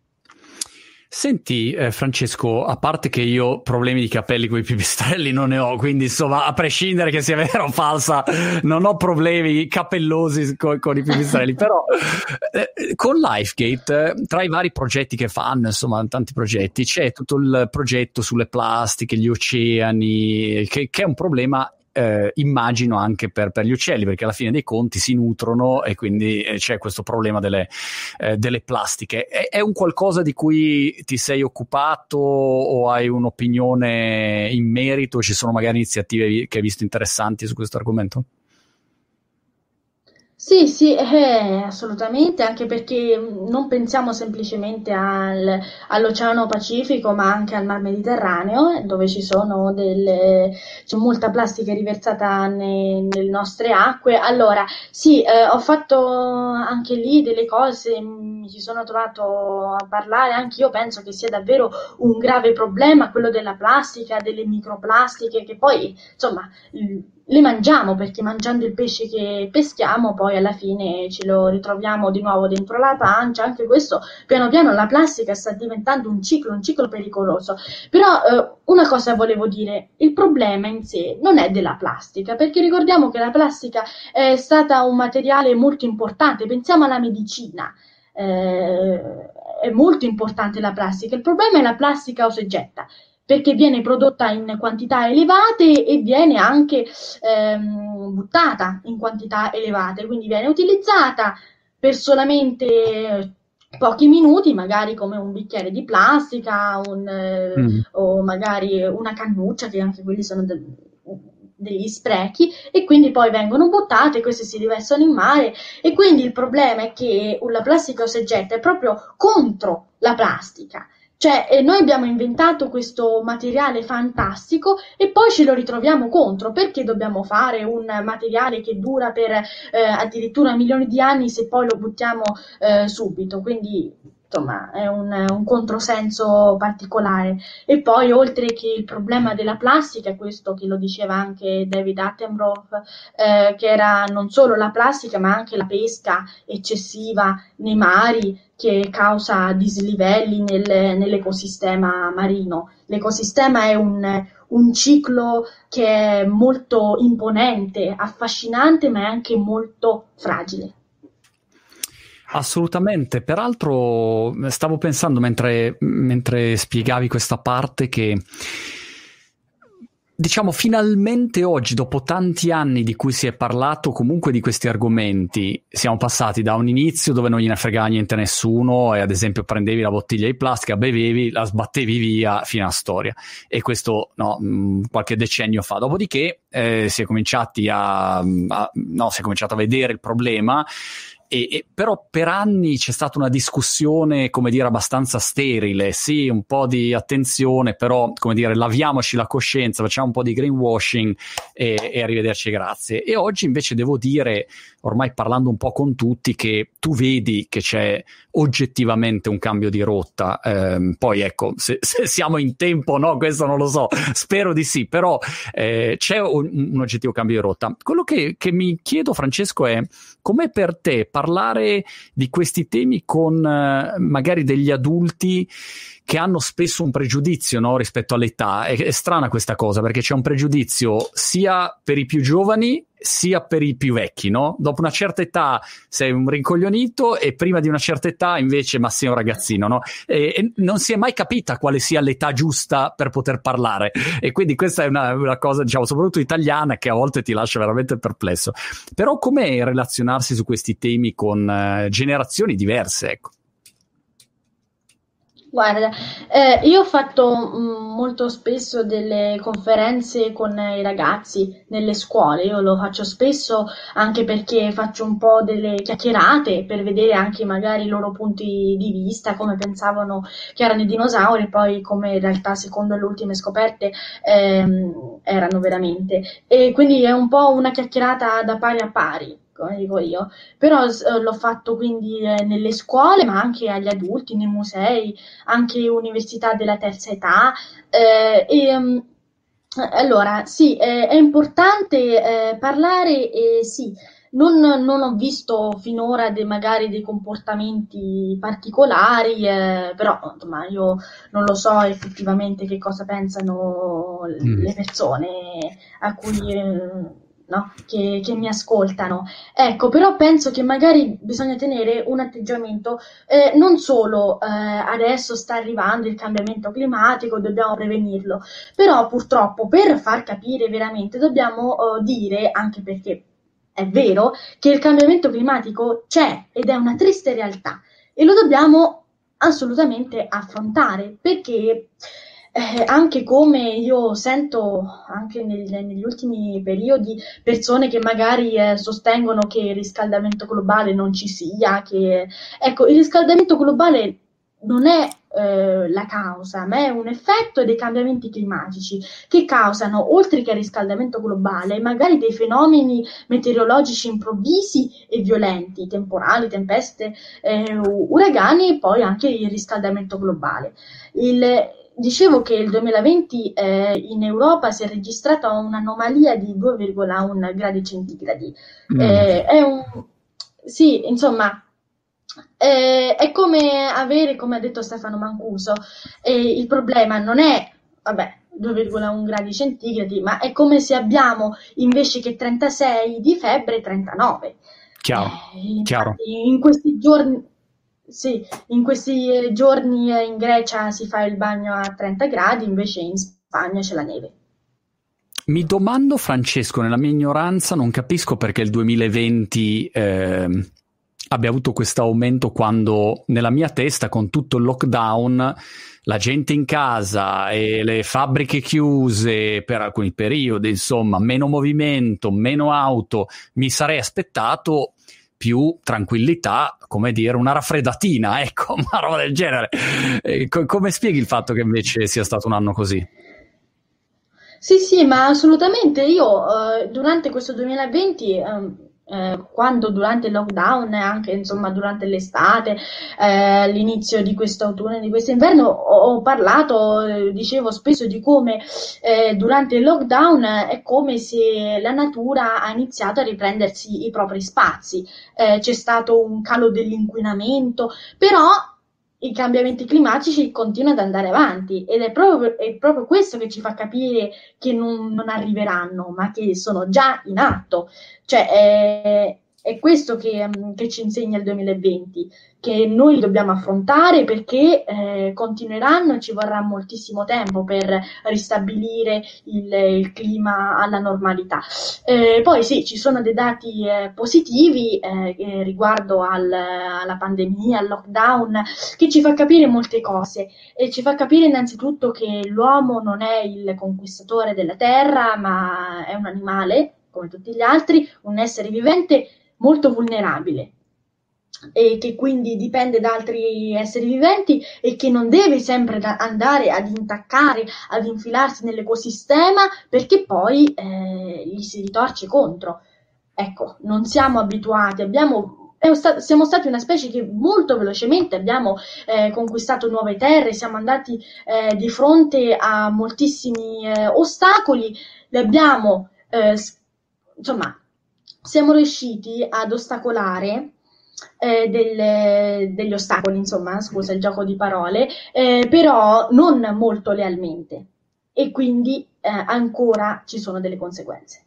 Senti eh, Francesco, a parte che io problemi di capelli con i pipistrelli non ne ho, quindi insomma, a prescindere che sia vera o falsa, non ho problemi capellosi con, con i pipistrelli, però eh, con Lifegate, eh, tra i vari progetti che fanno, insomma tanti progetti, c'è tutto il progetto sulle plastiche, gli oceani, che, che è un problema Eh, immagino anche per, per gli uccelli, perché alla fine dei conti si nutrono e quindi eh, c'è questo problema delle, eh, delle plastiche. È, è un qualcosa di cui ti sei occupato o hai un'opinione in merito? Ci sono magari iniziative che hai visto interessanti su questo argomento? Sì, sì, eh, assolutamente, anche perché mh, non pensiamo semplicemente al- all'Oceano Pacifico, ma anche al Mar Mediterraneo, eh, dove ci sono delle, c'è molta plastica riversata ne- nelle nostre acque. Allora, sì, eh, ho fatto anche lì delle cose, mh, mi ci sono trovato a parlare, anche io penso che sia davvero un grave problema quello della plastica, delle microplastiche, che poi, insomma, le mangiamo perché mangiando il pesce che peschiamo poi alla fine ce lo ritroviamo di nuovo dentro la pancia. Anche questo piano piano la plastica sta diventando un ciclo, un ciclo pericoloso. Però eh, una cosa volevo dire, il problema in sé non è della plastica, perché ricordiamo che la plastica è stata un materiale molto importante, pensiamo alla medicina. Eh, è molto importante la plastica, il problema è la plastica usa e getta, perché viene prodotta in quantità elevate e viene anche ehm, buttata in quantità elevate, quindi viene utilizzata per solamente pochi minuti, magari come un bicchiere di plastica, un, eh, Mm. o magari una cannuccia, che anche quelli sono de- degli sprechi, e quindi poi vengono buttate, queste si riversano in mare, e quindi il problema è che la plastica osegetta è proprio contro la plastica. Cioè, eh, noi abbiamo inventato questo materiale fantastico e poi ce lo ritroviamo contro. Perché dobbiamo fare un materiale che dura per eh, addirittura milioni di anni se poi lo buttiamo eh, subito? Quindi, insomma, è un, un controsenso particolare. E poi, oltre che il problema della plastica, questo che lo diceva anche David Attenborough, eh, che era non solo la plastica, ma anche la pesca eccessiva nei mari, che causa dislivelli nel, nell'ecosistema marino. L'ecosistema è un, un ciclo che è molto imponente, affascinante, ma è anche molto fragile. Assolutamente, peraltro stavo pensando mentre, mentre spiegavi questa parte che, diciamo, finalmente oggi, dopo tanti anni di cui si è parlato comunque di questi argomenti, siamo passati da un inizio dove non gliene fregava niente a nessuno e ad esempio prendevi la bottiglia di plastica, bevevi, la sbattevi via, fine a storia. E questo no, qualche decennio fa. Dopodiché eh, si è cominciati a, a no, si è cominciato a vedere il problema. E, e, però per anni c'è stata una discussione, come dire, abbastanza sterile, sì, un po' di attenzione, però, come dire, laviamoci la coscienza, facciamo un po' di greenwashing e, e arrivederci, grazie. E oggi invece devo dire, ormai parlando un po' con tutti, che tu vedi che c'è oggettivamente un cambio di rotta. Eh, poi ecco, se, se siamo in tempo o no, questo non lo so, spero di sì, però eh, c'è un, un oggettivo cambio di rotta. Quello che, che mi chiedo, Francesco, è com'è per te parlare di questi temi con eh, magari degli adulti che hanno spesso un pregiudizio, no, rispetto all'età. È, è strana questa cosa, perché c'è un pregiudizio sia per i più giovani sia per i più vecchi, no? Dopo una certa età sei un rincoglionito e prima di una certa età invece ma sei un ragazzino, no? E, e non si è mai capita quale sia l'età giusta per poter parlare, e quindi questa è una, una cosa, diciamo, soprattutto italiana, che a volte ti lascia veramente perplesso. Però com'è relazionarsi su questi temi con uh, generazioni diverse, ecco? Guarda, eh, io ho fatto mh, molto spesso delle conferenze con i ragazzi nelle scuole. Io lo faccio spesso anche perché faccio un po' delle chiacchierate per vedere anche magari i loro punti di vista, come pensavano che erano i dinosauri, e poi come in realtà, secondo le ultime scoperte, ehm, erano veramente. E quindi è un po' una chiacchierata da pari a pari, come dico io. Però eh, l'ho fatto quindi eh, nelle scuole, ma anche agli adulti, nei musei, anche università della terza età. Eh, e, um, allora, sì, eh, è importante eh, parlare, e sì, non, non ho visto finora de, magari dei comportamenti particolari, eh, però insomma io non lo so effettivamente che cosa pensano Mm. le persone a cui... Eh, no, che, che mi ascoltano. Ecco, però penso che magari bisogna tenere un atteggiamento eh, non solo eh, adesso sta arrivando il cambiamento climatico, dobbiamo prevenirlo, però purtroppo per far capire veramente dobbiamo eh, dire, anche perché è vero, che il cambiamento climatico c'è ed è una triste realtà e lo dobbiamo assolutamente affrontare, perché eh, anche come io sento anche nel- negli ultimi periodi persone che magari eh, sostengono che il riscaldamento globale non ci sia, che ecco, il riscaldamento globale non è eh, la causa, ma è un effetto dei cambiamenti climatici che causano, oltre che il riscaldamento globale, magari dei fenomeni meteorologici improvvisi e violenti, temporali, tempeste, eh, uragani e poi anche il riscaldamento globale. Il, Dicevo che il duemilaventi eh, in Europa si è registrata un'anomalia di due virgola uno gradi centigradi. Mm. Eh, è un, sì, insomma, eh, è come avere, come ha detto Stefano Mancuso, eh, il problema non è, vabbè, due virgola uno gradi centigradi, ma è come se abbiamo invece che trentasei di febbre, trentanove. Chiaro, Eh, chiaro. infatti, in questi giorni, sì, in questi eh, giorni eh, in Grecia si fa il bagno a trenta gradi, invece in Spagna c'è la neve. Mi domando, Francesco, nella mia ignoranza, non capisco perché il duemilaventi eh, abbia avuto questo aumento quando nella mia testa, con tutto il lockdown, la gente in casa e le fabbriche chiuse per alcuni periodi, insomma, meno movimento, meno auto, mi sarei aspettato più tranquillità, come dire, una raffreddatina, ecco, una roba del genere. Eh, co- come spieghi il fatto che invece sia stato un anno così? Sì, sì, ma assolutamente io eh, durante questo duemilaventi, ehm, eh, quando durante il lockdown e anche insomma durante l'estate, eh, l'inizio di questo autunno e di questo inverno, ho, ho parlato, eh, dicevo spesso di come eh, durante il lockdown è come se la natura ha iniziato a riprendersi i propri spazi. Eh, c'è stato un calo dell'inquinamento, però i cambiamenti climatici continuano ad andare avanti ed è proprio, è proprio questo che ci fa capire che non, non arriveranno, ma che sono già in atto. Cioè, è, è questo che, che ci insegna il duemilaventi, che noi li dobbiamo affrontare perché eh, continueranno e ci vorrà moltissimo tempo per ristabilire il, il clima alla normalità. Eh, poi sì, ci sono dei dati eh, positivi eh, riguardo al, alla pandemia, al lockdown, che ci fa capire molte cose e ci fa capire innanzitutto che l'uomo non è il conquistatore della terra, ma è un animale, come tutti gli altri, un essere vivente molto vulnerabile e che quindi dipende da altri esseri viventi e che non deve sempre andare ad intaccare, ad infilarsi nell'ecosistema perché poi eh, gli si ritorce contro. Ecco, non siamo abituati, abbiamo È sta- siamo stati una specie che molto velocemente abbiamo eh, conquistato nuove terre, siamo andati eh, di fronte a moltissimi eh, ostacoli, li abbiamo, eh, insomma, siamo riusciti ad ostacolare eh, del- degli ostacoli, insomma, scusa il gioco di parole, eh, però non molto lealmente e quindi eh, ancora ci sono delle conseguenze.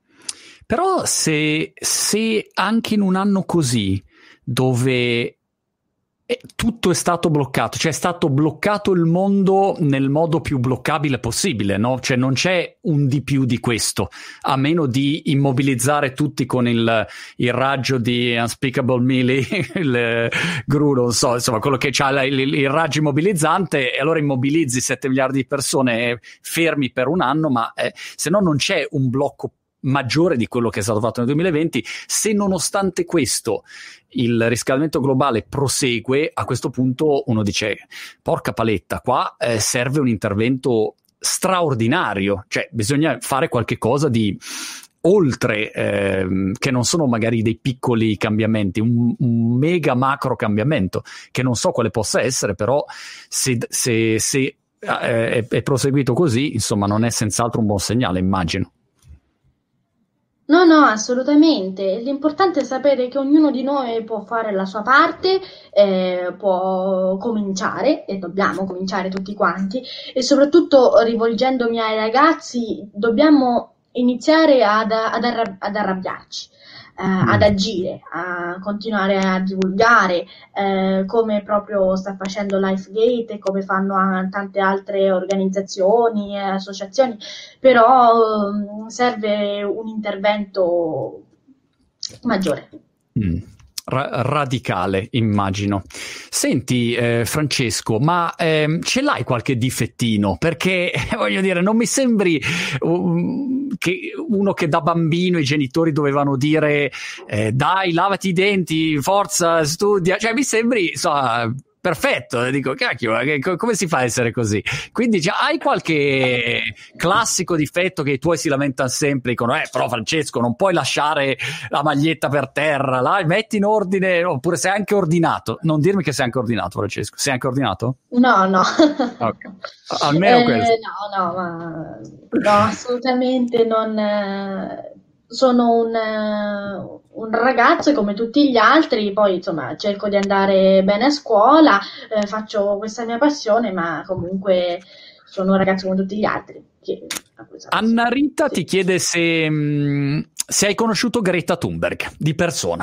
Però se, se anche in un anno così, dove eh, tutto è stato bloccato, cioè è stato bloccato il mondo nel modo più bloccabile possibile, no? Cioè non c'è un di più di questo, a meno di immobilizzare tutti con il, il raggio di Unspeakable Millie, il gru, non so, insomma, quello che ha il, il, il raggio immobilizzante, e allora immobilizzi sette miliardi di persone fermi per un anno, ma eh, se no non c'è un blocco maggiore di quello che è stato fatto nel duemilaventi. Se nonostante questo il riscaldamento globale prosegue, a questo punto uno dice porca paletta, qua eh, serve un intervento straordinario, cioè bisogna fare qualche cosa di oltre, ehm, che non sono magari dei piccoli cambiamenti, un, un mega macro cambiamento che non so quale possa essere, però se, se, se eh, è, è proseguito così, insomma, non è senz'altro un buon segnale, immagino. No, no, assolutamente. L'importante è sapere che ognuno di noi può fare la sua parte, eh, può cominciare, e dobbiamo cominciare tutti quanti, e soprattutto rivolgendomi ai ragazzi, dobbiamo iniziare ad, ad, arrab- ad arrabbiarci, eh, ad agire, a continuare a divulgare, eh, come proprio sta facendo LifeGate e come fanno a- tante altre organizzazioni e associazioni, però um, serve un intervento maggiore. Mm. Ra- radicale, immagino. Senti, eh, Francesco, ma ehm, ce l'hai qualche difettino? Perché voglio dire, non mi sembri um, che uno che da bambino i genitori dovevano dire eh, dai, lavati i denti, forza, studia. Cioè, mi sembri, insomma, perfetto. Dico, cacchio, che, come si fa a essere così? Quindi già hai qualche classico difetto che i tuoi si lamentano sempre, dicono, eh, però Francesco, non puoi lasciare la maglietta per terra, là, metti in ordine, oppure sei anche ordinato. Non dirmi che sei anche ordinato, Francesco. Sei anche ordinato? No, no. Okay. Almeno eh, questo. No, no, ma no, assolutamente non. Eh, sono un, eh, un ragazzo come tutti gli altri, poi insomma cerco di andare bene a scuola, eh, faccio questa mia passione, ma comunque sono un ragazzo come tutti gli altri. Che, Anna Rita sì. ti chiede se, mh, se hai conosciuto Greta Thunberg di persona.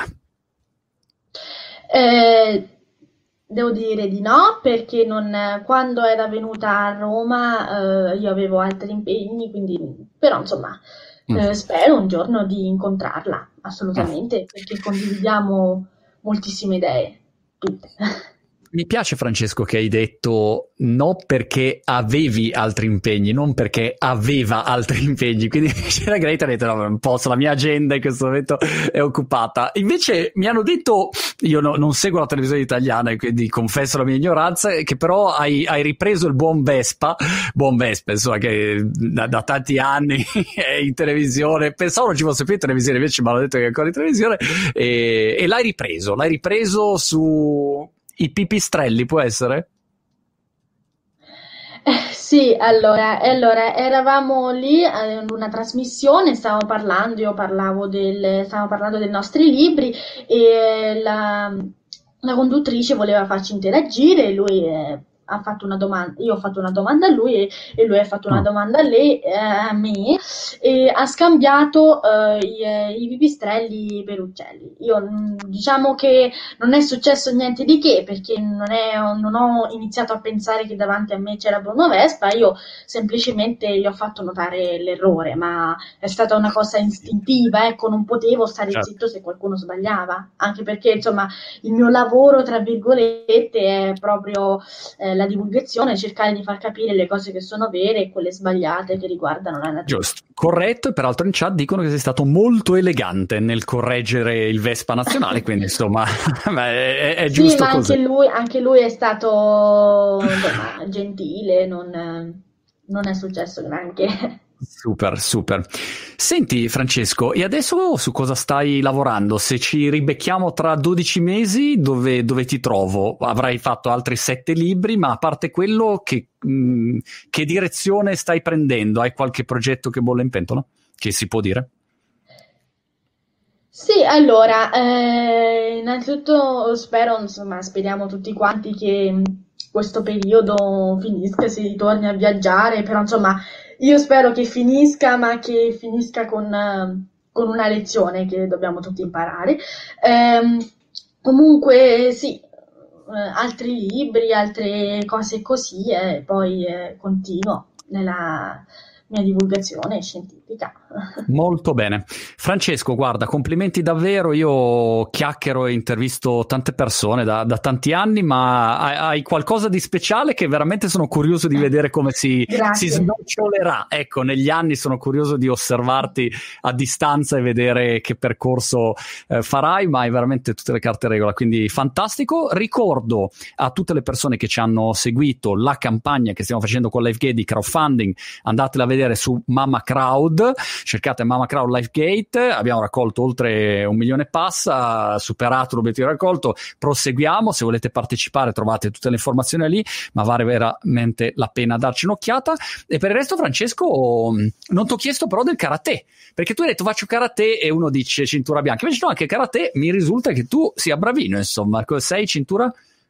Eh, Devo dire di no, perché non, quando era venuta a Roma eh, io avevo altri impegni, quindi, però insomma Mm. eh, spero un giorno di incontrarla, assolutamente, Mm. perché condividiamo moltissime idee, tutte. Mi piace, Francesco, che hai detto no perché avevi altri impegni, non perché aveva altri impegni. Quindi c'era Greta e ha detto no, non posso, la mia agenda in questo momento è occupata. Invece mi hanno detto, io no, non seguo la televisione italiana e quindi confesso la mia ignoranza, che però hai, hai ripreso il buon Vespa, buon Vespa, insomma, che da, da tanti anni è in televisione. Pensavo non ci fosse più in televisione, invece mi hanno detto che è ancora in televisione, e, e l'hai ripreso, l'hai ripreso su... I pipistrelli, può essere? Eh, sì, allora, allora, eravamo lì eh, in una trasmissione, stavamo parlando, io parlavo del, stavamo parlando dei nostri libri e la, la conduttrice voleva farci interagire e lui eh, ha fatto una domanda, io ho fatto una domanda a lui e, e lui ha fatto una Oh. domanda a lei, eh, a me, e ha scambiato eh, i, i pipistrelli per uccelli. Io mh, diciamo che non è successo niente di che, perché non, è, non ho iniziato a pensare che davanti a me c'era Bruno Vespa, io semplicemente gli ho fatto notare l'errore, ma è stata una cosa istintiva, ecco, non potevo stare Certo. zitto se qualcuno sbagliava, anche perché insomma il mio lavoro, tra virgolette, è proprio eh, la divulgazione, cercare di far capire le cose che sono vere e quelle sbagliate che riguardano la natura. Giusto, corretto, e peraltro in chat dicono che sei stato molto elegante nel correggere il Vespa nazionale, quindi insomma è, è sì, giusto ma così. anche lui, anche lui è stato insomma, gentile, non, non è successo granché. Super, super. Senti, Francesco, e adesso su cosa stai lavorando? Se ci ribecchiamo tra dodici mesi, dove, dove ti trovo? Avrai fatto altri sette libri, ma a parte quello, che, mh, che direzione stai prendendo? Hai qualche progetto che bolle in pentola? Che si può dire? Sì, allora, eh, innanzitutto spero, insomma, speriamo tutti quanti che questo periodo finisca, si ritorni a viaggiare, però insomma, io spero che finisca, ma che finisca con, eh, con una lezione che dobbiamo tutti imparare. Ehm, comunque, sì, eh, altri libri, altre cose così, e poi eh, continuo nella mia divulgazione scientifica. Molto bene. Francesco, guarda, complimenti davvero. Io chiacchiero e intervisto tante persone da, da tanti anni, ma hai, hai qualcosa di speciale che veramente sono curioso di vedere come si, si snocciolerà. Ecco, negli anni sono curioso di osservarti a distanza e vedere che percorso eh, farai, ma hai veramente tutte le carte in regola, quindi fantastico. Ricordo a tutte le persone che ci hanno seguito la campagna che stiamo facendo con LifeGate di crowdfunding, andatela a vedere su Mama Crowd, cercate Mama Crowd Lifegate, abbiamo raccolto oltre un milione e passa, superato l'obiettivo raccolto, proseguiamo, se volete partecipare trovate tutte le informazioni lì, ma vale veramente la pena darci un'occhiata. E per il resto, Francesco, non ti ho chiesto però del karate, perché tu hai detto faccio karate e uno dice cintura bianca, invece no, anche karate mi risulta che tu sia bravino, insomma. Sei cintura?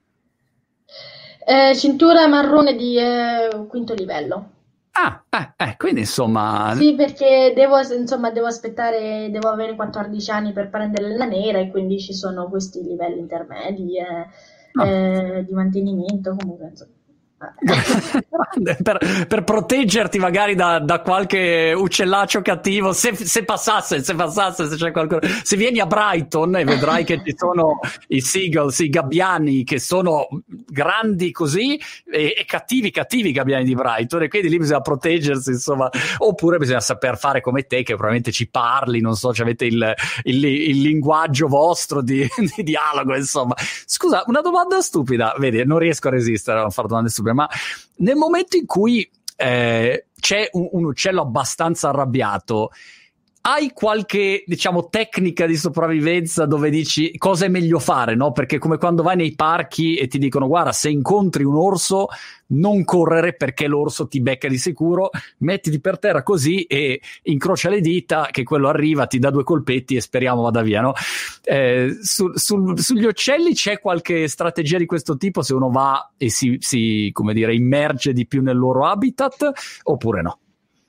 Eh, cintura marrone di eh, quinto livello. Ah, eh, eh, quindi insomma... Sì, perché devo, insomma, devo aspettare, devo avere quattordici anni per prendere la nera e quindi ci sono questi livelli intermedi eh, no. eh, di mantenimento, comunque insomma. per, per proteggerti magari da, da qualche uccellaccio cattivo, se, se passasse se passasse se c'è qualcosa, se vieni a Brighton e vedrai che ci sono i seagulls, i gabbiani, che sono grandi così e, e cattivi cattivi gabbiani di Brighton, e quindi lì bisogna proteggersi, insomma. Oppure bisogna saper fare come te, che probabilmente ci parli, non so, avete il, il, il linguaggio vostro di, di dialogo, insomma. Scusa, una domanda stupida, vedi, non riesco a resistere a non fare domande stupide, ma nel momento in cui eh, c'è un, un uccello abbastanza arrabbiato, hai qualche, diciamo, tecnica di sopravvivenza dove dici cosa è meglio fare, no? Perché come quando vai nei parchi e ti dicono guarda, se incontri un orso non correre perché l'orso ti becca di sicuro, mettiti per terra così e incrocia le dita che quello arriva, ti dà due colpetti e speriamo vada via, no? Eh, su, sul, sugli uccelli c'è qualche strategia di questo tipo, se uno va e si, si, come dire, immerge di più nel loro habitat, oppure no?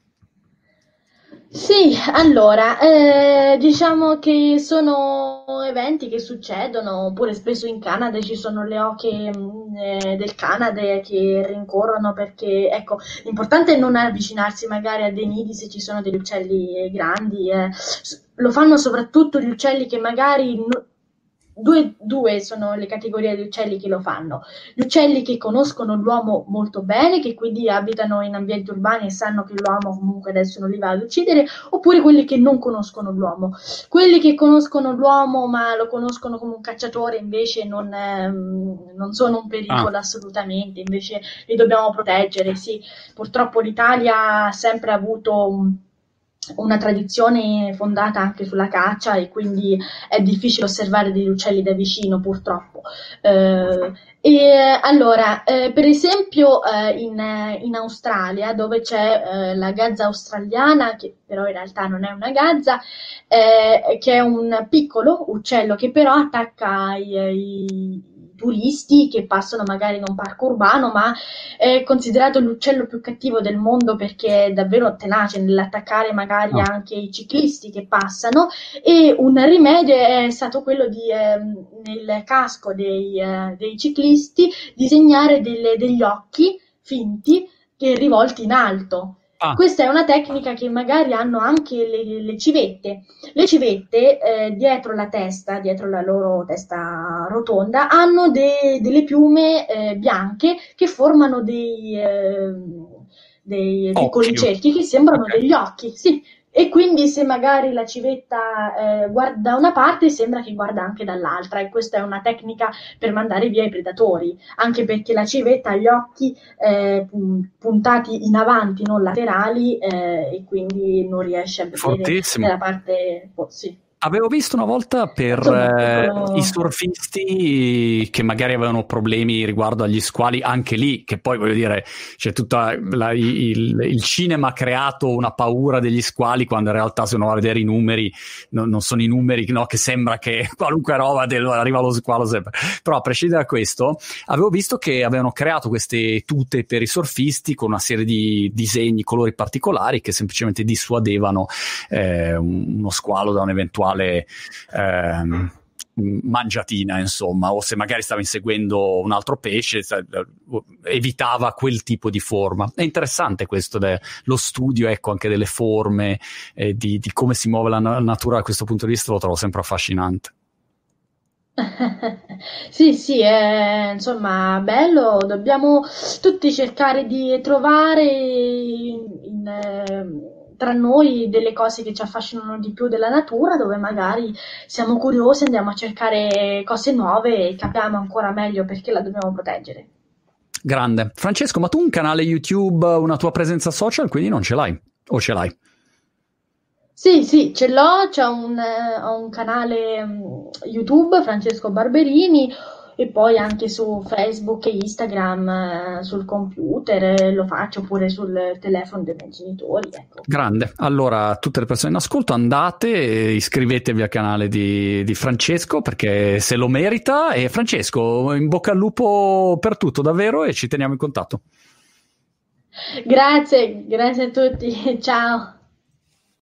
Sì, allora, eh, diciamo che sono eventi che succedono, oppure spesso in Canada ci sono le oche mh, eh, del Canada che rincorrono perché, ecco, l'importante è non avvicinarsi magari a dei nidi se ci sono degli uccelli grandi, eh. Lo fanno soprattutto gli uccelli che magari... No, Due, due sono le categorie di uccelli che lo fanno: gli uccelli che conoscono l'uomo molto bene, che quindi abitano in ambienti urbani e sanno che l'uomo comunque adesso non li va ad uccidere, oppure quelli che non conoscono l'uomo. Quelli che conoscono l'uomo ma lo conoscono come un cacciatore invece non, ehm, non sono un pericolo ah. assolutamente, invece li dobbiamo proteggere. Sì, purtroppo l'Italia ha sempre avuto un una tradizione fondata anche sulla caccia e quindi è difficile osservare degli uccelli da vicino, purtroppo. Eh, e allora, eh, per esempio eh, in, in Australia, dove c'è eh, la gazza australiana, che però in realtà non è una gazza, eh, che è un piccolo uccello che però attacca i, i turisti che passano magari in un parco urbano, ma è considerato l'uccello più cattivo del mondo perché è davvero tenace nell'attaccare magari oh. anche i ciclisti che passano, e un rimedio è stato quello di eh, nel casco dei, eh, dei ciclisti disegnare delle, degli occhi finti che rivolti in alto. Ah. Questa è una tecnica che magari hanno anche le, le civette. Le civette eh, dietro la testa, dietro la loro testa rotonda, hanno de, delle piume eh, bianche che formano dei, eh, dei piccoli cerchi che sembrano okay. degli occhi. Sì. E quindi se magari la civetta eh, guarda da una parte, sembra che guarda anche dall'altra, e questa è una tecnica per mandare via i predatori, anche perché la civetta ha gli occhi eh, puntati in avanti, non laterali, eh, e quindi non riesce a vedere Fortissimo. nella parte... Oh, sì. Avevo visto una volta per Insomma, eh, i surfisti che magari avevano problemi riguardo agli squali, anche lì, che poi voglio dire c'è tutta la, il, il cinema ha creato una paura degli squali, quando in realtà se uno va a vedere i numeri no, non sono i numeri, no, che sembra che qualunque roba del, arriva lo squalo sempre. Però a prescindere da questo avevo visto che avevano creato queste tute per i surfisti con una serie di disegni, colori particolari che semplicemente dissuadevano eh, uno squalo da un eventuale Ehm, mangiatina, insomma, o se magari stava inseguendo un altro pesce, evitava quel tipo di forma. È interessante questo, de, lo studio, ecco, anche delle forme, eh, di, di come si muove la natura da questo punto di vista, lo trovo sempre affascinante. Sì, sì, è insomma bello, dobbiamo tutti cercare di trovare in, in eh, tra noi delle cose che ci affascinano di più della natura, dove magari siamo curiosi, andiamo a cercare cose nuove e capiamo ancora meglio perché la dobbiamo proteggere. Grande. Francesco, ma tu un canale YouTube, una tua presenza social, quindi non ce l'hai? O ce l'hai? Sì, sì, ce l'ho, c'ho un, ho un canale um, YouTube, Francesco Barberini, e poi anche su Facebook e Instagram, eh, sul computer, eh, lo faccio pure sul telefono dei miei genitori. Ecco. Grande. Allora, tutte le persone in ascolto, andate e iscrivetevi al canale di, di Francesco, perché se lo merita. E Francesco, in bocca al lupo per tutto, davvero, e ci teniamo in contatto. Grazie, grazie a tutti, ciao.